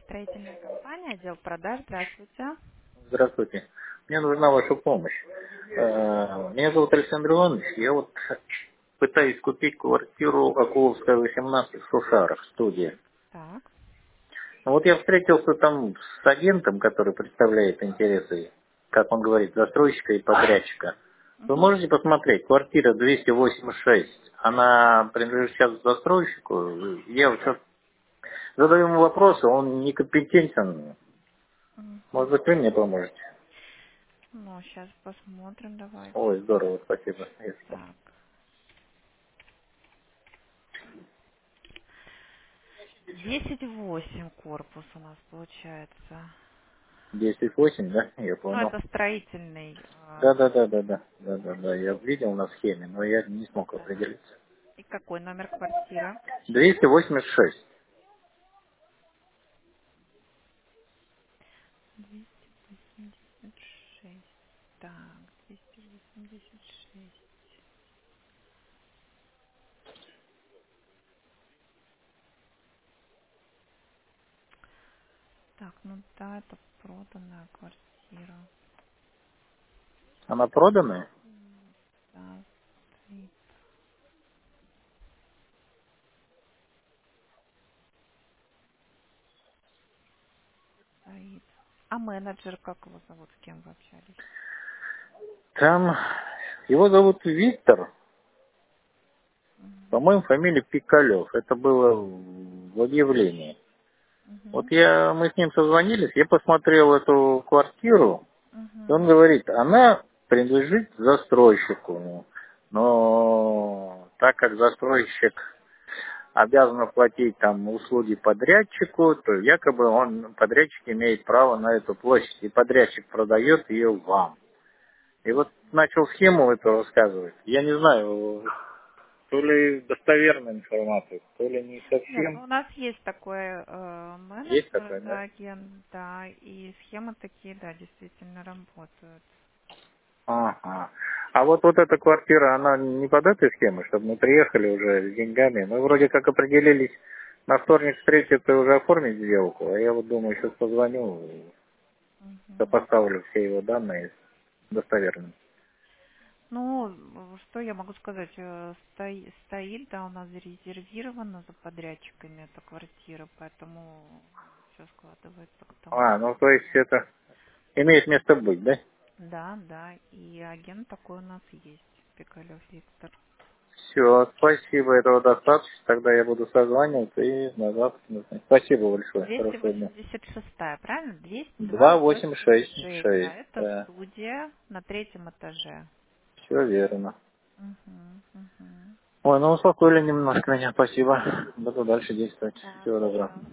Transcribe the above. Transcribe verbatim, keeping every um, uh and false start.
Строительная компания, отдел продаж. Здравствуйте. Здравствуйте. Мне нужна ваша помощь. Э, Меня зовут Александр Иванович. Я вот пытаюсь купить квартиру Акуловская, восемнадцать, в Сушарах, студия. Так. Ну, Вот я встретился там с агентом, который представляет интересы, как он говорит, застройщика и подрядчика. Вы Мгм. можете посмотреть, квартира двести восемьдесят шесть, она принадлежит сейчас застройщику. Я вот сейчас задаю ему вопросы, он некомпетентен. Может Мгм. быть, вы мне поможете? Ну, сейчас посмотрим, давайте. Ой, здорово, спасибо. Ясно. Так. десять восемь корпус у нас получается. десять восемь, да? Я Ну, понял. это строительный. Да, а, да, да, да, да, да, да, да. Я видел на схеме, но я не смог Да. определиться. И какой номер квартиры? двести восемьдесят шесть. двести восемьдесят шесть. Так, двести восемьдесят шесть. Так, ну да, это проданная квартира. Она проданная? М, Да, стоит, стоит. А менеджер, как его зовут, с кем вы общались? Там его зовут Виктор. Мгм. По-моему, фамилия Пикалев. Это было в объявлении. Вот Мгм. я, мы с ним созвонились, я посмотрел эту квартиру, и Мгм. он говорит, она принадлежит застройщику. Но так как застройщик обязан оплатить там услуги подрядчику, то якобы он, подрядчик имеет право на эту площадь, и подрядчик продает ее вам. И вот начал схему эту рассказывать. Я не знаю, то ли достоверная информация, то ли не Нет, ну совсем. у нас есть такой э, Есть менеджер, такое, да, да? агент, да, и схемы такие, да, действительно работают. Ага. А вот, вот эта квартира, она не под этой схемой, чтобы мы приехали уже с деньгами. Мы вроде как определились на вторник встретиться и уже оформить сделку, а я вот думаю, сейчас позвоню, Мгм. сопоставлю все его данные достоверно. Ну, что я могу сказать, э, стои- стоит, да, у нас зарезервирована за подрядчиками эта квартира, поэтому все складывается к тому, А, ну что то есть да. это имеет место быть, да? Да, да, и агент такой у нас есть, Пикалев Виктор. Все, спасибо, этого достаточно. Тогда я буду созваниваться и на завтра. назначу. Спасибо большое. двести Хорошего дня. восемьдесят шестая, правильно? двести восемьдесят два восемь шесть шесть, да, шесть. это Да, студия на третьем этаже. все верно. Угу, угу. Ой, ну успокоили немножко меня, спасибо. Буду дальше действовать. Да, Всего доброго. пожалуйста.